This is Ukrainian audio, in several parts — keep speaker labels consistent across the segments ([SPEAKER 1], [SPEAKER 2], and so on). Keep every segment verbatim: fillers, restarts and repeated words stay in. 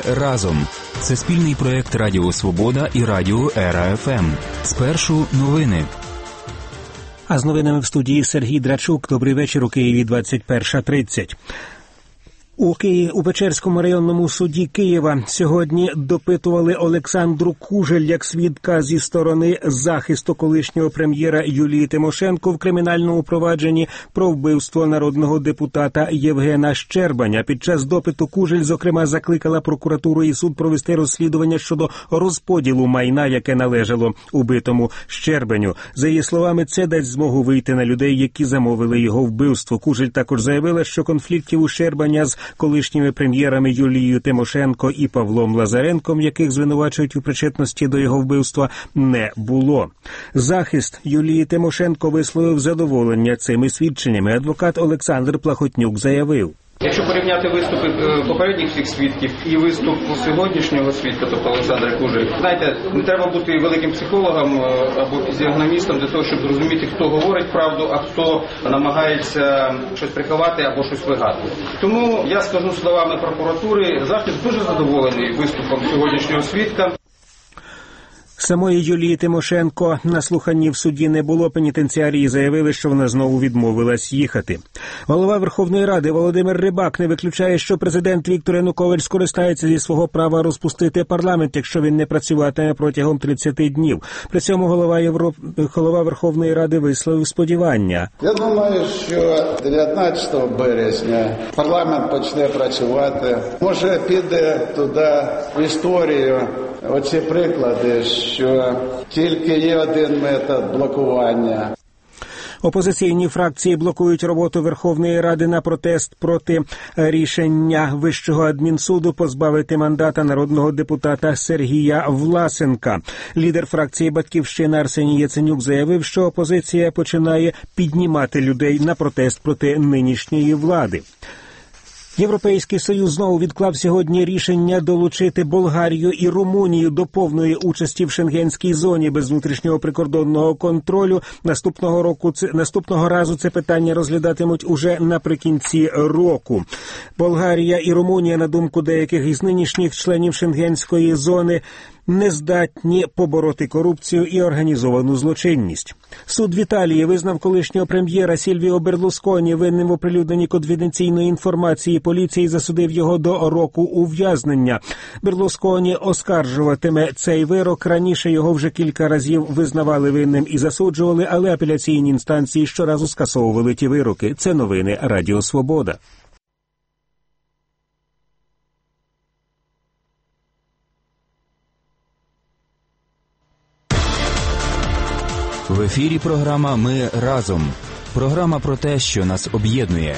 [SPEAKER 1] разом. Це спільний проєкт Радіо Свобода і Радіо Ера-ФМ. Спершу новини.
[SPEAKER 2] А з новинами в студії Сергій Драчук. Добрий вечір. У Києві двадцять перша тридцять. У Києві, у Печерському районному суді Києва сьогодні допитували Олександру Кужель як свідка зі сторони захисту колишнього прем'єра Юлії Тимошенко в кримінальному провадженні про вбивство народного депутата Євгена Щербаня. Під час допиту Кужель, зокрема, закликала прокуратуру і суд провести розслідування щодо розподілу майна, яке належало убитому Щербаню. За її словами, це дасть змогу вийти на людей, які замовили його вбивство. Кужель також заявила, що конфліктів у Щербаня з колишніми прем'єрами Юлією Тимошенко і Павлом Лазаренком, яких звинувачують у причетності до його вбивства, не було. Захист Юлії Тимошенко висловив задоволення цими свідченнями. Адвокат Олександр Плахотнюк заявив:
[SPEAKER 3] Якщо порівняти виступи попередніх всіх свідків і виступ сьогоднішнього свідка, тобто Олександра Кужель, знаєте, не треба бути великим психологом або фізіогномістом для того, щоб зрозуміти, хто говорить правду, а хто намагається щось приховати або щось вигадувати. Тому я скажу словами прокуратури, захист дуже задоволений виступом сьогоднішнього свідка.
[SPEAKER 2] Самої Юлії Тимошенко на слуханні в суді не було. Пенітенціарії заявили, що вона знову відмовилась їхати. Голова Верховної Ради Володимир Рибак не виключає, що президент Віктор Янукович скористається зі свого права розпустити парламент, якщо він не працюватиме протягом тридцяти днів. При цьому голова, Європ... голова Верховної Ради висловив сподівання.
[SPEAKER 4] Я думаю, що дев'ятнадцятого березня парламент почне працювати. Може, піде туди в історію оці приклади, що тільки є один метод блокування.
[SPEAKER 2] Опозиційні фракції блокують роботу Верховної Ради на протест проти рішення Вищого адмінсуду позбавити мандата народного депутата Сергія Власенка. Лідер фракції «Батьківщина» Арсеній Яценюк заявив, що опозиція починає піднімати людей на протест проти нинішньої влади. Європейський Союз знову відклав сьогодні рішення долучити Болгарію і Румунію до повної участі в шенгенській зоні без внутрішнього прикордонного контролю. Наступного року це, наступного разу це питання розглядатимуть уже наприкінці року. Болгарія і Румунія, на думку деяких із нинішніх членів шенгенської зони, не здатні побороти корупцію і організовану злочинність. Суд в Італії визнав колишнього прем'єра Сільвіо Берлусконі винним в оприлюдненні конфіденційної інформації поліції і засудив його до року ув'язнення. Берлусконі оскаржуватиме цей вирок. Раніше його вже кілька разів визнавали винним і засуджували, але апеляційні інстанції щоразу скасовували ті вироки. Це новини Радіо Свобода.
[SPEAKER 1] В ефірі програма «Ми разом». Програма про те, що нас об'єднує.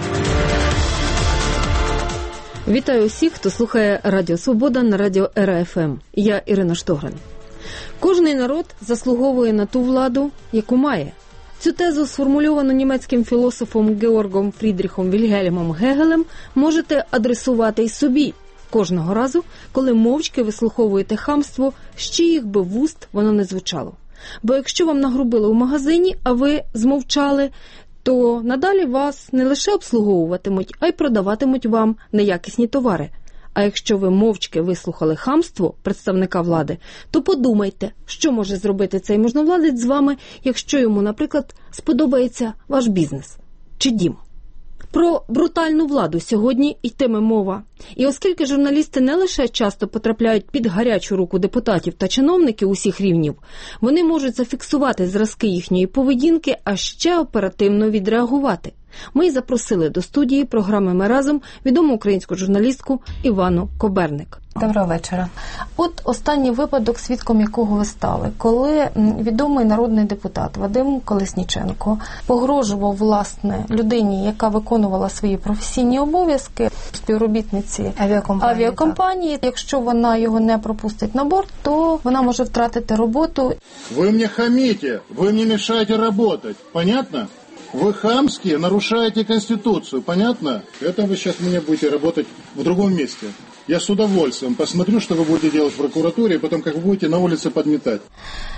[SPEAKER 5] Вітаю усіх, хто слухає Радіо Свобода на Радіо Ера-ФМ. Я Ірина Штогран. Кожний народ заслуговує на ту владу, яку має. Цю тезу, сформульовану німецьким філософом Георгом Фрідріхом Вільгельмом Гегелем, можете адресувати й собі кожного разу, коли мовчки вислуховуєте хамство, з чиїх би вуст воно не звучало. Бо якщо вам нагрубили у магазині, а ви змовчали, то надалі вас не лише обслуговуватимуть, а й продаватимуть вам неякісні товари. А якщо ви мовчки вислухали хамство представника влади, то подумайте, що може зробити цей можновладець з вами, якщо йому, наприклад, сподобається ваш бізнес чи дім. Про брутальну владу сьогодні йтиме мова. І оскільки журналісти не лише часто потрапляють під гарячу руку депутатів та чиновників усіх рівнів, вони можуть зафіксувати зразки їхньої поведінки, а ще оперативно відреагувати. Ми й запросили до студії програми «Ми разом» відому українську журналістку Іванну Коберник.
[SPEAKER 6] Доброго вечора. От останній випадок, свідком якого ви стали, коли відомий народний депутат Вадим Колесніченко погрожував, власне, людині, яка виконувала свої професійні обов'язки, співробітниці авіакомпанії, авіакомпанії. Якщо вона його не пропустить на борт, то вона може втратити роботу.
[SPEAKER 7] Ви мені хамите, ви мені мешаєте працювати, понятно? Вы хамски нарушаете Конституцию, понятно? Это вы сейчас мне будете работать в другом месте. Я с удовольствием посмотрю, что вы будете делать в прокуратуре, и потом как вы будете на улице подметать.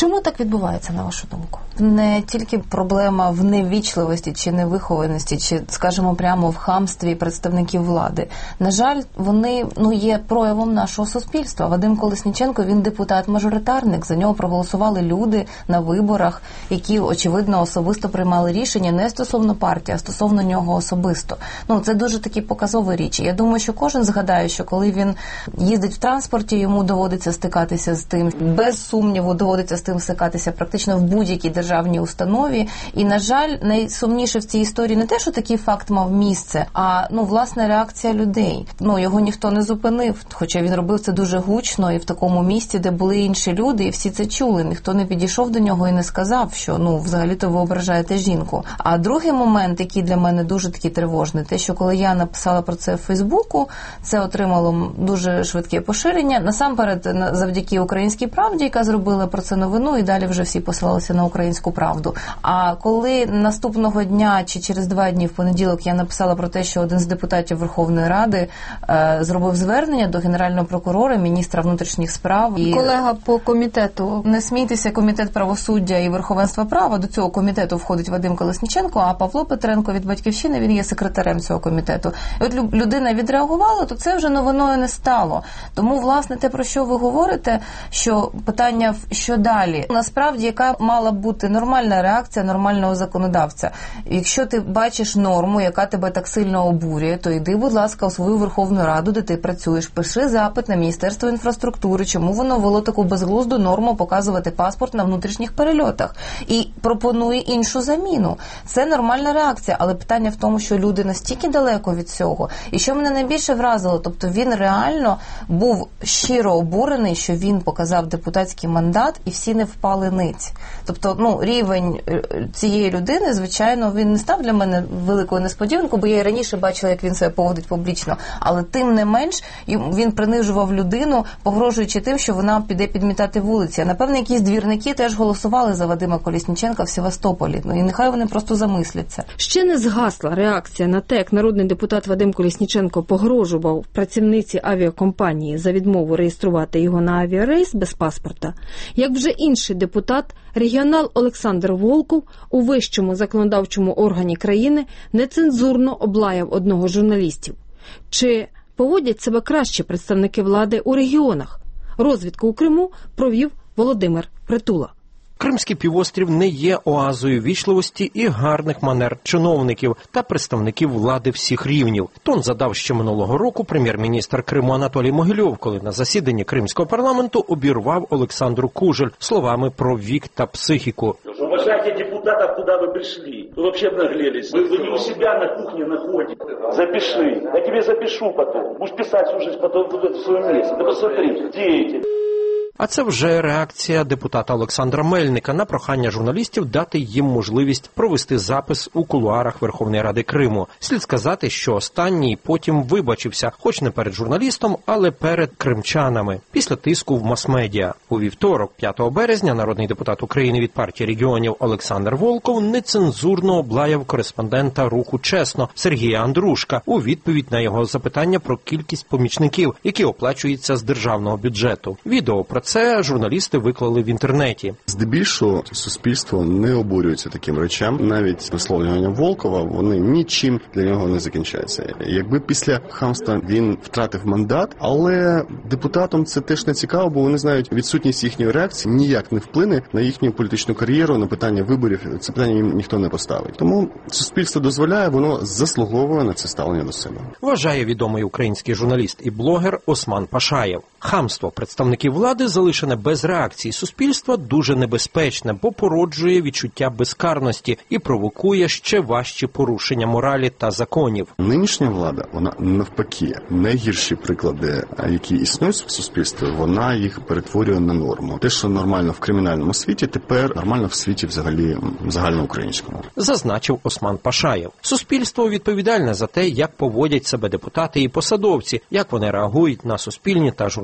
[SPEAKER 6] Чому так відбувається, на вашу думку?
[SPEAKER 8] Не тільки проблема в неввічливості чи невихованості, чи, скажімо, прямо в хамстві представників влади. На жаль, вони ну, є проявом нашого суспільства. Вадим Колесніченко, він депутат-мажоритарник, за нього проголосували люди на виборах, які, очевидно, особисто приймали рішення не стосовно партії, а стосовно нього особисто. Ну, це дуже такі показові річі. Я думаю, що кожен згадає, що коли він їздить в транспорті, йому доводиться стикатися з тим, без сумніву доводиться з тим стикатися практично в будь-якій державній установі. І, на жаль, найсумніше в цій історії не те, що такий факт мав місце, а, ну, власне, реакція людей. Ну, його ніхто не зупинив, хоча він робив це дуже гучно і в такому місці, де були інші люди, і всі це чули. Ніхто не підійшов до нього і не сказав, що, ну, взагалі-то ви ображаєте жінку. А другий момент, який для мене дуже такий тривожний, те, що коли я написала про це в Фейсбуку, це отримало дуже швидке поширення. Насамперед, завдяки «Українській правді», яка зробила про це новину, і далі вже всі посилалися на «Українську правду». А коли наступного дня чи через два дні в понеділок я написала про те, що один з депутатів Верховної Ради е, зробив звернення до Генерального прокурора, міністра внутрішніх справ. І
[SPEAKER 6] колега по комітету.
[SPEAKER 8] Не смійтеся, Комітет правосуддя і верховенства права, до цього комітету входить Вадим Колесніченко, а Павло Петренко від «Батьківщини», він є секретарем цього комітету. І от людина відреагувала, то це вже новиною не стало. Тому, власне, те, про що ви говорите, що питання, що далі, насправді, яка мала б бути нормальна реакція нормального законодавця. Якщо ти бачиш норму, яка тебе так сильно обурює, то йди, будь ласка, у свою Верховну Раду, де ти працюєш, пиши запит на Міністерство інфраструктури, чому воно ввело таку безглузду норму показувати паспорт на внутрішніх перельотах. І пропонує іншу заміну. Це нормальна реакція, але питання в тому, що люди настільки далеко від цього. І що мене найбільше вразило, тобто він реально був щиро обурений, що він показав депутатський мандат і всі не впали ниць. Тобто, ну, рівень цієї людини, звичайно, він не став для мене великою несподіванкою, бо я і раніше бачила, як він себе поводить публічно, але тим не менш він принижував людину, погрожуючи тим, що вона піде підмітати вулиці. А напевно, якісь двірники теж голосували за Вадима Колесніченка в Севастополі. Ну і нехай вони просто замисляться.
[SPEAKER 5] Ще не згасла реакція на те, як народний депутат Вадим Колесніченко погрожував працівниці авіакомпанії за відмову реєструвати його на авіарейс без паспорта, як вже інший депутат, регіонал Олександр Волков у вищому законодавчому органі країни нецензурно облаяв одного з журналістів. Чи поводять себе краще представники влади у регіонах? Розвідку у Криму провів Володимир Притула.
[SPEAKER 9] Кримський півострів не є оазою вічливості і гарних манер чиновників та представників влади всіх рівнів. Тон задав ще минулого року прем'єр-міністр Криму Анатолій Могильов, коли на засіданні Кримського парламенту обірвав Олександру Кужель словами про вік та психіку.
[SPEAKER 10] Уважайте депутатов, куда вы пришли. Вы вообще обнаглелись. Вы, вы не у себя на кухне находитесь. Запиши. Я тебе запишу потом. Будешь писать, слушать потом в своем месте. Да посмотри, где эти...
[SPEAKER 9] А це вже реакція депутата Олександра Мельника на прохання журналістів дати їм можливість провести запис у кулуарах Верховної Ради Криму. Слід сказати, що останній потім вибачився, хоч не перед журналістом, але перед кримчанами, після тиску в мас-медіа. У вівторок, п'ятого березня, народний депутат України від партії регіонів Олександр Волков нецензурно облаяв кореспондента руху «Чесно» Сергія Андрушка у відповідь на його запитання про кількість помічників, які оплачуються з державного бюджету. Відео про це журналісти виклали в інтернеті.
[SPEAKER 11] Здебільшого суспільство не обурюється таким речам. Навіть висловлювання Волкова, вони нічим для нього не закінчаються. Якби після хамства він втратив мандат, але депутатам це теж не цікаво, бо вони знають, відсутність їхньої реакції ніяк не вплине на їхню політичну кар'єру, на питання виборів. Це питання їм ніхто не поставить. Тому суспільство дозволяє, воно заслуговує на це ставлення до себе.
[SPEAKER 9] Вважає відомий український журналіст і блогер Осман Пашаєв. Хамство представників влади, залишене без реакції суспільства, дуже небезпечне, бо породжує відчуття безкарності і провокує ще важчі порушення моралі та законів.
[SPEAKER 11] Нинішня влада, вона навпаки, найгірші приклади, які існують в суспільстві, вона їх перетворює на норму. Те, що нормально в кримінальному світі, тепер нормально в світі взагалі загальноукраїнському.
[SPEAKER 9] Зазначив Осман Пашаєв. Суспільство відповідальне за те, як поводять себе депутати і посадовці, як вони реагують на суспільні та журналістські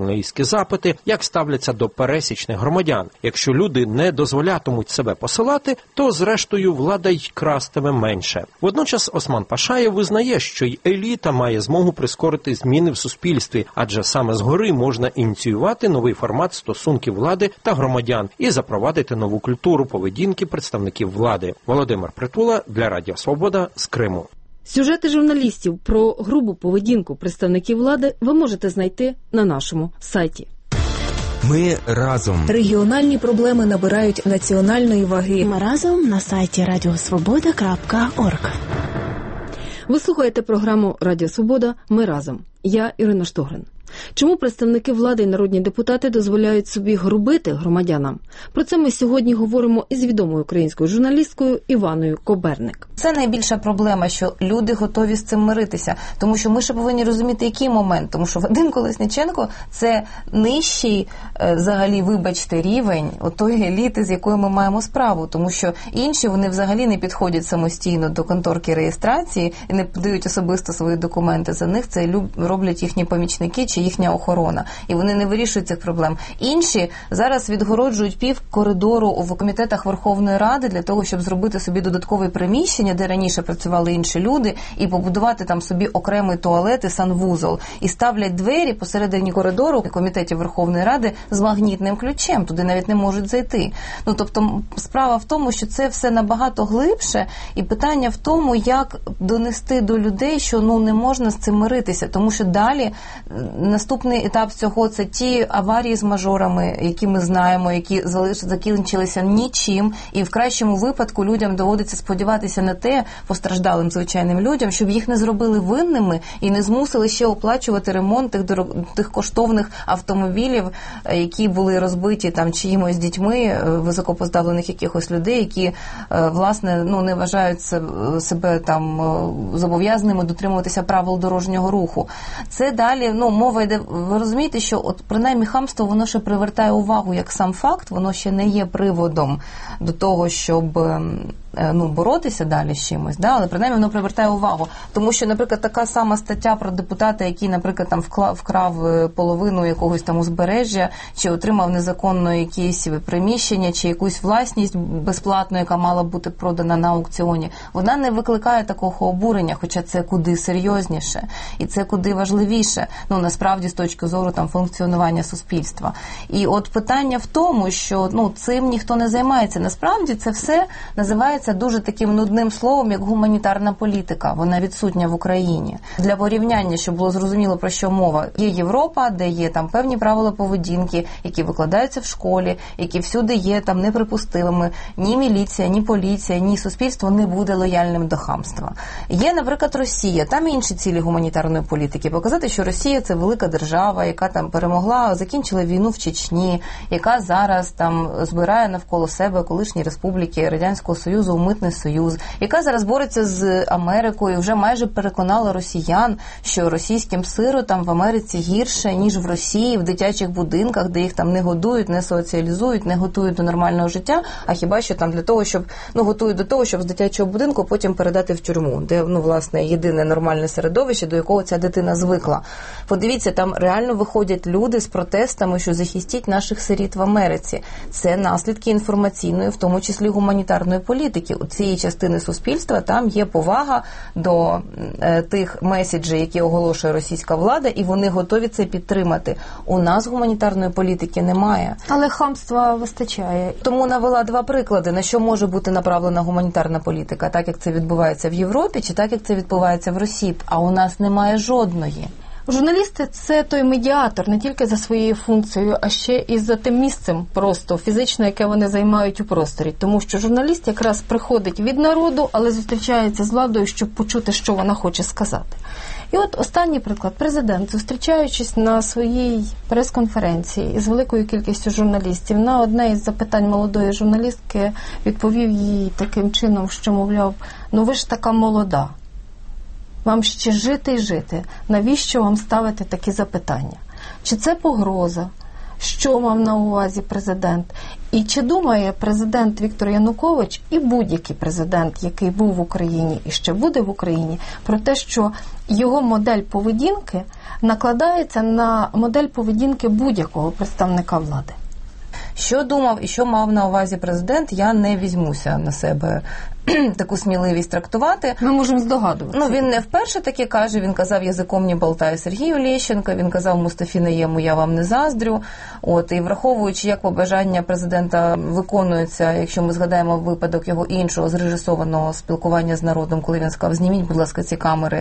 [SPEAKER 9] журналістські запити, як ставляться до пересічних громадян. Якщо люди не дозволятимуть себе посилати, то зрештою влада й крастиме менше. Водночас Осман Пашаєв визнає, що й еліта має змогу прискорити зміни в суспільстві, адже саме згори можна ініціювати новий формат стосунків влади та громадян і запровадити нову культуру поведінки представників влади. Володимир Притула для Радіо Свобода з Криму.
[SPEAKER 5] Сюжети журналістів про грубу поведінку представників влади ви можете знайти на нашому сайті.
[SPEAKER 1] Ми разом.
[SPEAKER 12] Регіональні проблеми набирають національної ваги.
[SPEAKER 13] Ми разом на сайті радіосвобода крапка орг.
[SPEAKER 5] Ви слухаєте програму «Радіо Свобода. Ми разом». Я Ірина Штогрин. Чому представники влади і народні депутати дозволяють собі грубити громадянам? Про це ми сьогодні говоримо із відомою українською журналісткою Іваною Коберник.
[SPEAKER 8] Це найбільша проблема, що люди готові з цим миритися. Тому що ми ще повинні розуміти, який момент. Тому що Вадим Колесніченко – це нижчий, взагалі, вибачте, рівень отої еліти, з якою ми маємо справу. Тому що інші, вони взагалі не підходять самостійно до конторки реєстрації і не подають особисто свої документи. За них це роблять їхні помічники чи їхня охорона. І вони не вирішують цих проблем. Інші зараз відгороджують пів коридору в комітетах Верховної Ради для того, щоб зробити собі додаткове приміщення, де раніше працювали інші люди, і побудувати там собі окремий туалет і санвузол. І ставлять двері посередині коридору комітетів Верховної Ради з магнітним ключем. Туди навіть не можуть зайти. Ну, тобто, справа в тому, що це все набагато глибше, і питання в тому, як донести до людей, що, ну, не можна з цим миритися. Тому що далі наступний етап цього – це ті аварії з мажорами, які ми знаємо, які закінчилися нічим, і в кращому випадку людям доводиться сподіватися на те, постраждалим звичайним людям, щоб їх не зробили винними і не змусили ще оплачувати ремонт тих, дорог... тих коштовних автомобілів, які були розбиті там чиїмось дітьми, високопоставлених якихось людей, які, власне, ну, не вважають себе там зобов'язаними дотримуватися правил дорожнього руху. Це далі, ну, мова йде, ви розумієте, що от принаймні хамство, воно ще привертає увагу як сам факт, воно ще не є приводом до того, щоб, ну, боротися далі з чимось, да? Але принаймні воно привертає увагу. Тому що, наприклад, така сама стаття про депутата, який, наприклад, там вклав, вкрав половину якогось там узбережжя, чи отримав незаконно якісь приміщення, чи якусь власність безплатну, яка мала бути продана на аукціоні, вона не викликає такого обурення, хоча це куди серйозніше, і це куди важливіше, ну, насправді, з точки зору там функціонування суспільства. І от питання в тому, що, ну, цим ніхто не займається. Насправді це все називається дуже таким нудним словом, як гуманітарна політика. Вона відсутня в Україні. Для порівняння, щоб було зрозуміло, про що мова, є Європа, де є там певні правила поведінки, які викладаються в школі, які всюди є там неприпустимими. Ні міліція, ні поліція, ні суспільство не буде лояльним до хамства. Є, наприклад, Росія. Там інші цілі гуманітарної політики. Показати, що Росія – це велика держава, яка там перемогла, закінчила війну в Чечні, яка зараз там збирає навколо себе колишні республіки Радянського Союзу у Митний Союз, яка зараз бореться з Америкою, вже майже переконала росіян, що російським сиротам в Америці гірше, ніж в Росії, в дитячих будинках, де їх там не годують, не соціалізують, не готують до нормального життя, а хіба що там для того, щоб, ну, готують до того, щоб з дитячого будинку потім передати в тюрму, де, ну, власне, єдине нормальне середовище, до якого ця дитина звикла. Подивіться, там реально виходять люди з протестами, що захистіть наших сиріт в Америці. Це наслідки інформаційної, в тому числі гуманітарної політики. У цієї частини суспільства там є повага до е, тих меседжів, які оголошує російська влада, і вони готові це підтримати. У нас гуманітарної політики немає.
[SPEAKER 6] Але хамства вистачає.
[SPEAKER 8] Тому навела два приклади, на що може бути направлена гуманітарна політика, так як це відбувається в Європі, чи так як це відбувається в Росії. А у нас немає жодної.
[SPEAKER 6] Журналісти – це той медіатор не тільки за своєю функцією, а ще і за тим місцем просто фізично, яке вони займають у просторі. Тому що журналіст якраз приходить від народу, але зустрічається з владою, щоб почути, що вона хоче сказати. І от останній приклад. Президент, зустрічаючись на своїй прес-конференції із великою кількістю журналістів, на одне із запитань молодої журналістки відповів їй таким чином, що, мовляв, ну ви ж така молода. Вам ще жити і жити. Навіщо вам ставити такі запитання? Чи це погроза? що мав на увазі президент. І чи думає президент Віктор Янукович і будь-який президент, який був в Україні і ще буде в Україні, про те, що його модель поведінки накладається на модель поведінки будь-якого представника влади?
[SPEAKER 8] Що думав і що мав на увазі президент, я не візьмуся на себе таку сміливість трактувати.
[SPEAKER 6] Ми можемо здогадуватися.
[SPEAKER 8] Ну, він не вперше таке каже, він казав язиком не болтаю Сергію Лещенко, він казав Мустафі Наєму, я вам не заздрю. От, і враховуючи, як побажання президента виконується, якщо ми згадаємо випадок його іншого зрежисованого спілкування з народом, коли він сказав, зніміть, будь ласка, ці камери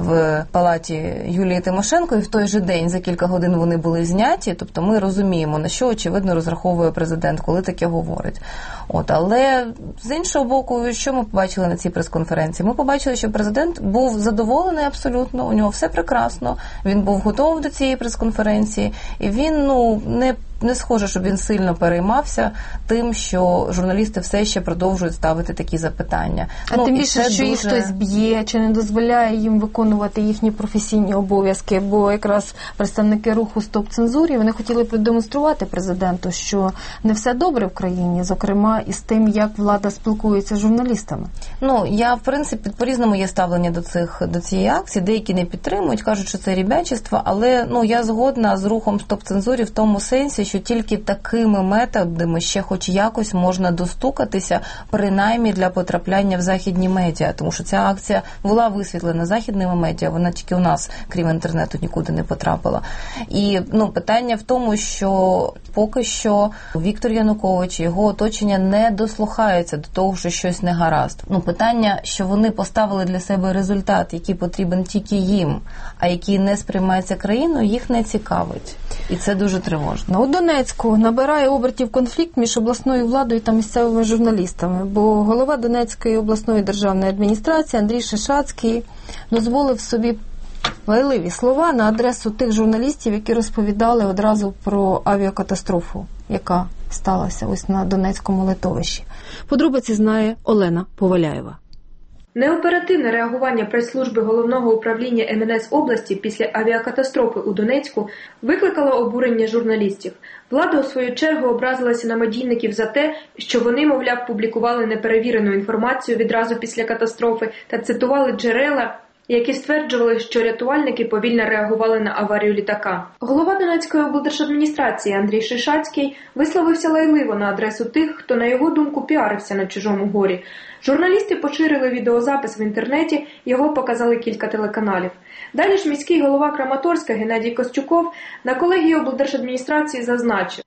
[SPEAKER 8] в палаті Юлії Тимошенко, і в той же день, за кілька годин вони були зняті, тобто ми розуміємо, на що, очевидно, розраховує президент, коли таке говорить. От, але з іншого боку, що ми побачили на цій прес-конференції? Ми побачили, що президент був задоволений абсолютно, у нього все прекрасно, він був готовий до цієї прес-конференції, і він, ну, не Не схоже, щоб він сильно переймався тим, що журналісти все ще продовжують ставити такі запитання.
[SPEAKER 6] А
[SPEAKER 8] ну,
[SPEAKER 6] тим більше, що їх
[SPEAKER 8] дуже...
[SPEAKER 6] хтось б'є, чи не дозволяє їм виконувати їхні професійні обов'язки, бо якраз представники руху «Стоп-цензурі», вони хотіли продемонструвати президенту, що не все добре в країні, зокрема і з тим, як влада спілкується з журналістами.
[SPEAKER 8] Ну, я, в принципі, по-різному є ставлення до цих до цієї акції, деякі не підтримують, кажуть, що це рібячество, але, ну, я згодна з рухом «Стоп-цензурі» в тому сенсі, що тільки такими методами ще хоч якось можна достукатися, принаймні для потрапляння в західні медіа, тому що ця акція була висвітлена західними медіа, вона тільки у нас, крім інтернету, нікуди не потрапила. І, ну, питання в тому, що поки що Віктор Янукович і його оточення не дослухаються до того, що щось не гаразд. Ну, питання, що вони поставили для себе результат, який потрібен тільки їм, а який не сприймається країною, їх не цікавить. І це дуже тривожно.
[SPEAKER 6] У Донецьку набирає обертів конфлікт між обласною владою та місцевими журналістами, бо голова Донецької обласної державної адміністрації Андрій Шишацький дозволив собі вайливі слова на адресу тих журналістів, які розповідали одразу про авіакатастрофу, яка сталася ось на Донецькому литовищі.
[SPEAKER 5] Подробиці знає Олена Поваляєва.
[SPEAKER 14] Неоперативне реагування прес-служби Головного управління ем ен ес області після авіакатастрофи у Донецьку викликало обурення журналістів. Влада, у свою чергу, образилася на медійників за те, що вони, мовляв, публікували неперевірену інформацію відразу після катастрофи та цитували джерела, які стверджували, що рятувальники повільно реагували на аварію літака. Голова Донецької облдержадміністрації Андрій Шишацький висловився лайливо на адресу тих, хто, на його думку, піарився на чужому горі. Журналісти поширили відеозапис в інтернеті, його показали кілька телеканалів. Далі ж міський голова Краматорська Геннадій Костюков на колегії облдержадміністрації зазначив: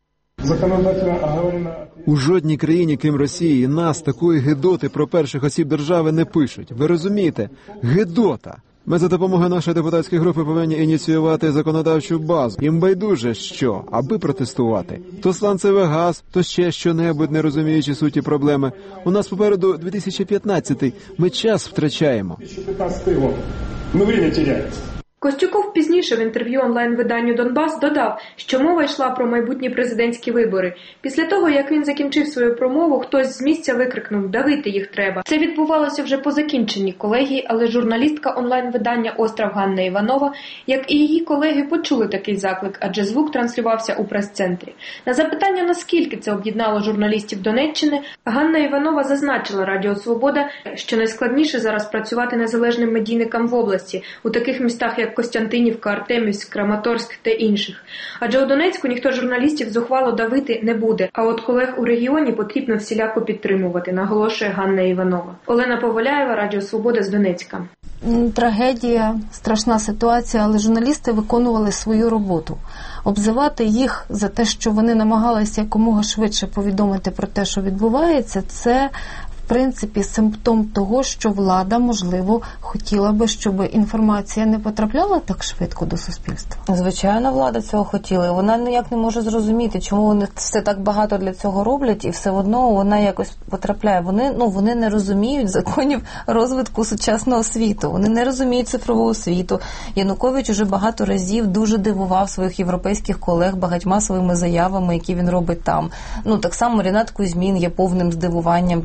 [SPEAKER 15] у жодній країні, крім Росії, нас такої гидоти про перших осіб держави не пишуть. Ви розумієте? Гидота! Ми за допомогою нашої депутатської групи повинні ініціювати законодавчу базу. Їм байдуже що, аби протестувати. То сланцевий газ, то ще що-небудь, не розуміючи суті проблеми. У нас попереду дві тисячі п'ятнадцятий. Ми час втрачаємо.
[SPEAKER 14] Ми время теряємо. Костюков пізніше в інтерв'ю онлайн-виданню «Донбас» додав, що мова йшла про майбутні президентські вибори. Після того, як він закінчив свою промову, хтось з місця викрикнув «давити їх треба». Це відбувалося вже по закінченні колегії, але журналістка онлайн-видання «Остров» Ганна Іванова, як і її колеги, почули такий заклик, адже звук транслювався у прес-центрі. На запитання, наскільки це об'єднало журналістів Донеччини, Ганна Іванова зазначила Радіо Свобода, що найскладніше зараз працювати незалежним медійникам в області, у таких містах, як Костянтинівка, Артемівськ, Краматорськ та інших. Адже у Донецьку ніхто журналістів зухвало давити не буде, а от колег у регіоні потрібно всіляко підтримувати, наголошує Ганна Іванова. Олена Поваляєва, Радіо Свобода з Донецька.
[SPEAKER 6] Трагедія, страшна ситуація, але журналісти виконували свою роботу. Обзивати їх за те, що вони намагалися якомога швидше повідомити про те, що відбувається, це в принципі симптом того, що влада, можливо, хотіла би, щоб інформація не потрапляла так швидко до суспільства.
[SPEAKER 8] Звичайно, влада цього хотіла. Вона ніяк не може зрозуміти, чому вони все так багато для цього роблять, і все одно вона якось потрапляє. Вони, ну, вони не розуміють законів розвитку сучасного світу. Вони не розуміють цифрового світу. Янукович уже багато разів дуже дивував своїх європейських колег багатьма своїми заявами, які він робить там. Ну, так само Рінат Кузьмін є повним здивуванням для Європи,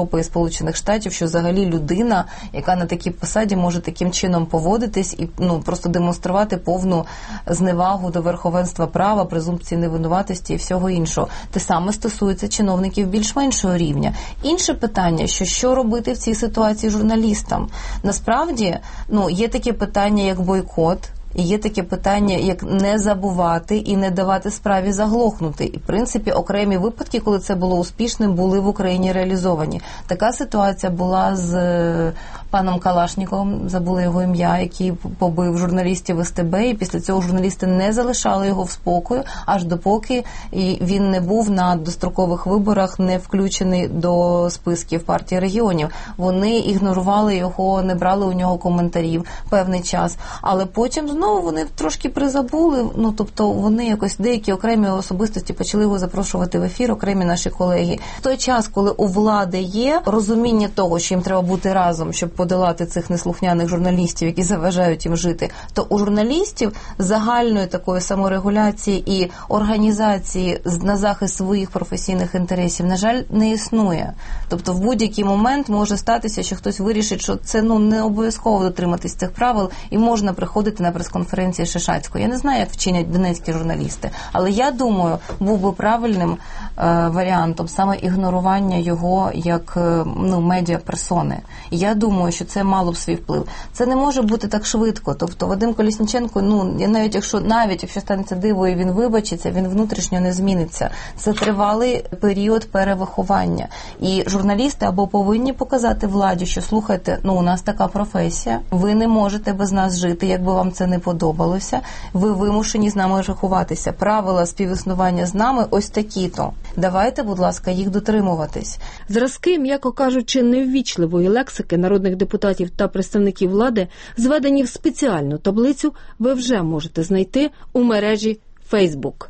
[SPEAKER 8] Європи і Сполучених Штатів, що взагалі людина, яка на такій посаді може таким чином поводитись і ну просто демонструвати повну зневагу до верховенства права, презумпції невинуватості і всього іншого. Те саме стосується чиновників більш-меншого рівня. Інше питання, що що робити в цій ситуації журналістам? Насправді, ну, є таке питання, як бойкот, і є таке питання, як не забувати і не давати справі заглохнути. І, в принципі, окремі випадки, коли це було успішним, були в Україні реалізовані. Така ситуація була з паном Калашніковим, забула його ім'я, який побив журналістів ес те бе, і після цього журналісти не залишали його в спокою, аж допоки він не був на дострокових виборах, не включений до списків партії регіонів. Вони ігнорували його, не брали у нього коментарів певний час, але потім знову вони трошки призабули, ну, тобто вони якось, деякі окремі особистості почали його запрошувати в ефір, окремі наші колеги. В той час, коли у влади є розуміння того, що їм треба бути разом, щоб подолати цих неслухняних журналістів, які заважають їм жити, то у журналістів загальної такої саморегуляції і організації на захист своїх професійних інтересів, на жаль, не існує. Тобто в будь-який момент може статися, що хтось вирішить, що це ну не обов'язково дотриматись цих правил і можна приходити на прес-конференції Шишацького. Я не знаю, як вчинять донецькі журналісти, але я думаю, був би правильним е, варіантом саме ігнорування його як е, ну, медіаперсони. І я думаю, що це мало б свій вплив. Це не може бути так швидко. Тобто Вадим Колесніченко, ну, навіть якщо навіть якщо станеться диво і він вибачиться, він внутрішньо не зміниться. Це тривалий період перевиховання. І журналісти або повинні показати владі, що слухайте, ну, у нас така професія, ви не можете без нас жити, якби вам це не подобалося, ви вимушені з нами рахуватися. Правила співіснування з нами ось такі-то. Давайте, будь ласка, їх дотримуватись.
[SPEAKER 5] Зразки, м'яко кажучи, неввічливої лексики народних депутатів та представників влади, зведені в спеціальну таблицю, ви вже можете знайти у мережі Facebook.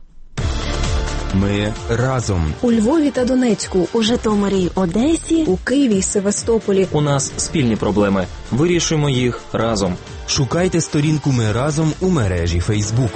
[SPEAKER 1] Ми разом.
[SPEAKER 12] У Львові та Донецьку, у Житомирі й Одесі, у Києві й Севастополі.
[SPEAKER 16] У нас спільні проблеми. Вирішуємо їх разом.
[SPEAKER 1] Шукайте сторінку «Ми разом» у мережі Facebook.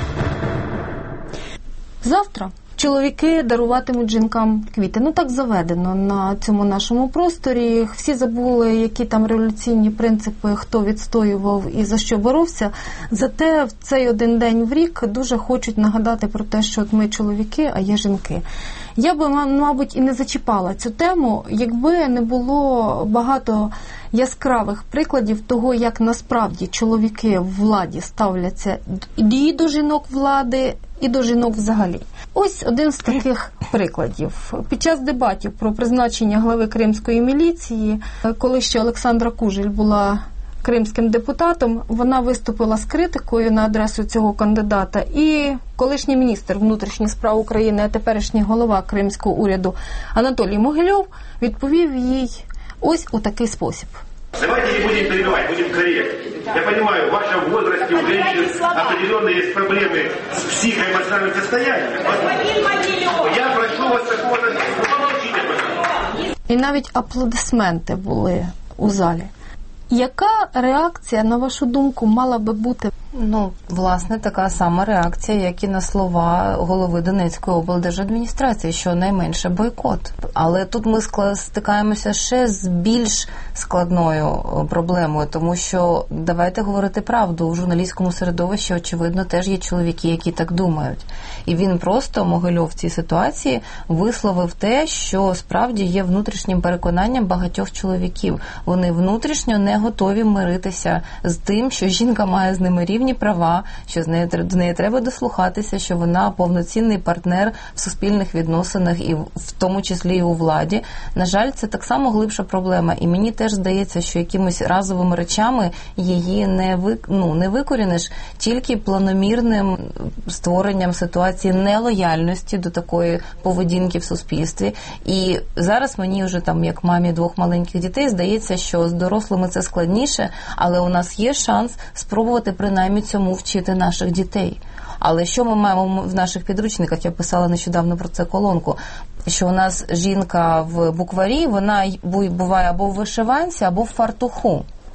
[SPEAKER 6] Завтра чоловіки даруватимуть жінкам квіти. Ну так заведено на цьому нашому просторі. Всі забули, які там революційні принципи, хто відстоював і за що боровся. Зате в цей один день в рік дуже хочуть нагадати про те, що от ми чоловіки, а є жінки. Я би, мабуть, і не зачіпала цю тему, якби не було багато яскравих прикладів того, як насправді чоловіки в владі ставляться і до жінок влади, і до жінок взагалі. Ось один з таких прикладів. Під час дебатів про призначення глави Кримської міліції, коли ще Олександра Кужель була кримським депутатом, вона виступила з критикою на адресу цього кандидата, і колишній міністр внутрішніх справ України, а теперішній голова кримського уряду Анатолій Могильов відповів їй ось у такий спосіб.
[SPEAKER 17] Давайте не будем перебивать, будем корректны. Я понимаю, в вашем возрасте у женщин определенные есть проблемы с психоэмоциональным состоянием. Я прошу вас такого, помолчите, пожалуйста.
[SPEAKER 6] І навіть аплодисменти були у залі. Яка реакція, на вашу думку, мала би бути?
[SPEAKER 8] Ну, власне, така сама реакція, як і на слова голови Донецької облдержадміністрації, що найменше бойкот. Але тут ми стикаємося ще з більш складною проблемою, тому що, давайте говорити правду, у журналістському середовищі, очевидно, теж є чоловіки, які так думають. І він просто, Могильов, в цій ситуації висловив те, що справді є внутрішнім переконанням багатьох чоловіків. Вони внутрішньо не готові миритися з тим, що жінка має з ними рівні права, що з нею, до неї треба дослухатися, що вона повноцінний партнер в суспільних відносинах і в тому числі і у владі. На жаль, це так само глибша проблема. І мені теж здається, що якимось разовими речами її не, ви, ну, не викоріниш, тільки планомірним створенням ситуації нелояльності до такої поведінки в суспільстві. І зараз мені вже там, як мамі двох маленьких дітей, здається, що з дорослими це складніше, але у нас є шанс спробувати принаймні цьому вчити наших дітей. Але що ми маємо в наших підручниках? Я писала нещодавно про це колонку, що у нас жінка в букварі, вона буває або в вишиванці, або в фартуху.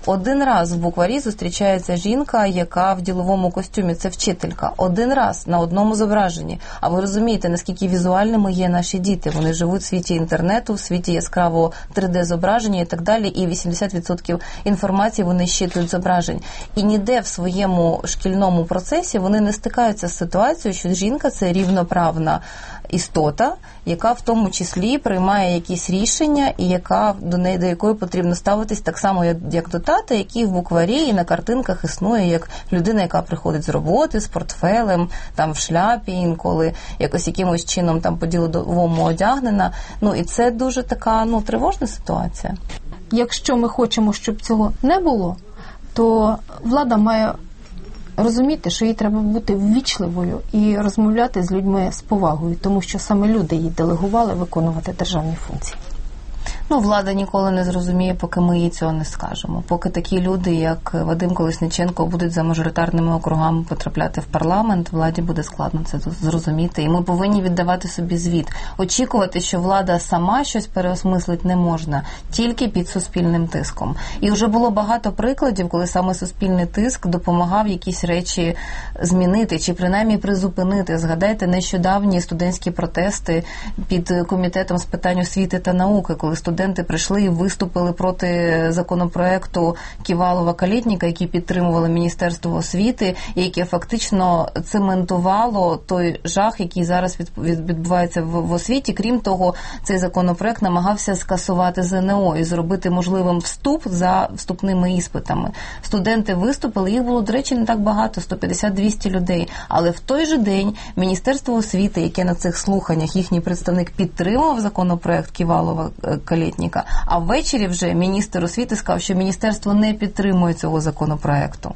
[SPEAKER 8] Один раз в букварі зустрічається жінка, яка в діловому костюмі, це вчителька. Один раз на одному зображенні. А ви розумієте, наскільки візуальними є наші діти. Вони живуть в світі інтернету, в світі яскравого три де-зображення і так далі. І вісімдесят відсотків інформації вони щитують зображень. І ніде в своєму шкільному процесі вони не стикаються з ситуацією, що жінка – це рівноправна істота, яка в тому числі приймає якісь рішення і яка до неї, до якої потрібно ставитись так само, як, як до тата, який в букварі і на картинках існує як людина, яка приходить з роботи, з портфелем, там в шляпі інколи, якось якимось чином там по-діловому одягнена. Ну і це дуже така, ну, тривожна ситуація.
[SPEAKER 6] Якщо ми хочемо, щоб цього не було, то влада має розуміти, що їй треба бути ввічливою і розмовляти з людьми з повагою, тому що саме люди їй делегували виконувати державні функції.
[SPEAKER 8] Ну, влада ніколи не зрозуміє, поки ми їй цього не скажемо. Поки такі люди, як Вадим Колесніченко, будуть за мажоритарними округами потрапляти в парламент, владі буде складно це зрозуміти. І ми повинні віддавати собі звіт. Очікувати, що влада сама щось переосмислить, не можна, тільки під суспільним тиском. І вже було багато прикладів, коли саме суспільний тиск допомагав якісь речі змінити, чи принаймні призупинити. Згадайте нещодавні студентські протести під Комітетом з питань освіти та науки, коли студенти Студенти прийшли і виступили проти законопроекту Ківалова-Калєтніка, який підтримували Міністерство освіти, і яке фактично цементувало той жах, який зараз відбувається в освіті. Крім того, цей законопроект намагався скасувати зе не о і зробити можливим вступ за вступними іспитами. Студенти виступили, їх було, до речі, не так багато, сто п'ятдесят - двісті людей. Але в той же день Міністерство освіти, яке на цих слуханнях, їхній представник підтримував законопроект Ківалова-Калєтніка, а ввечері вже міністр освіти сказав, що міністерство не підтримує цього законопроекту.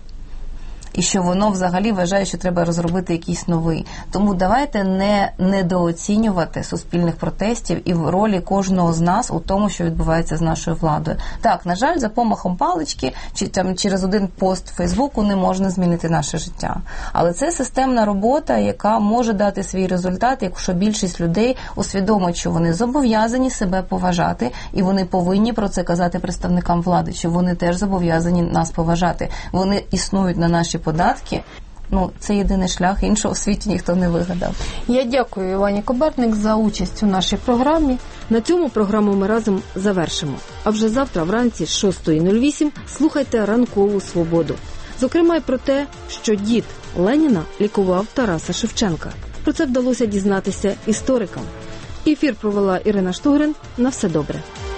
[SPEAKER 8] І що воно взагалі вважає, що треба розробити якийсь новий. Тому давайте не недооцінювати суспільних протестів і в ролі кожного з нас у тому, що відбувається з нашою владою. Так, на жаль, за помахом палички чи там через один пост в Фейсбуку не можна змінити наше життя. Але це системна робота, яка може дати свій результат, якщо більшість людей усвідомить, що вони зобов'язані себе поважати, і вони повинні про це казати представникам влади, що вони теж зобов'язані нас поважати. Вони існують на наші податки. Ну, це єдиний шлях, іншого в світі ніхто не вигадав.
[SPEAKER 6] Я дякую Івані Кобертник за участь у нашій програмі.
[SPEAKER 5] На цьому програму ми разом завершимо. А вже завтра вранці з шостої нуль вісім слухайте «Ранкову свободу». Зокрема, й про те, що дід Леніна лікував Тараса Шевченка. Про це вдалося дізнатися історикам. Ефір провела Ірина Штогрин. На все добре.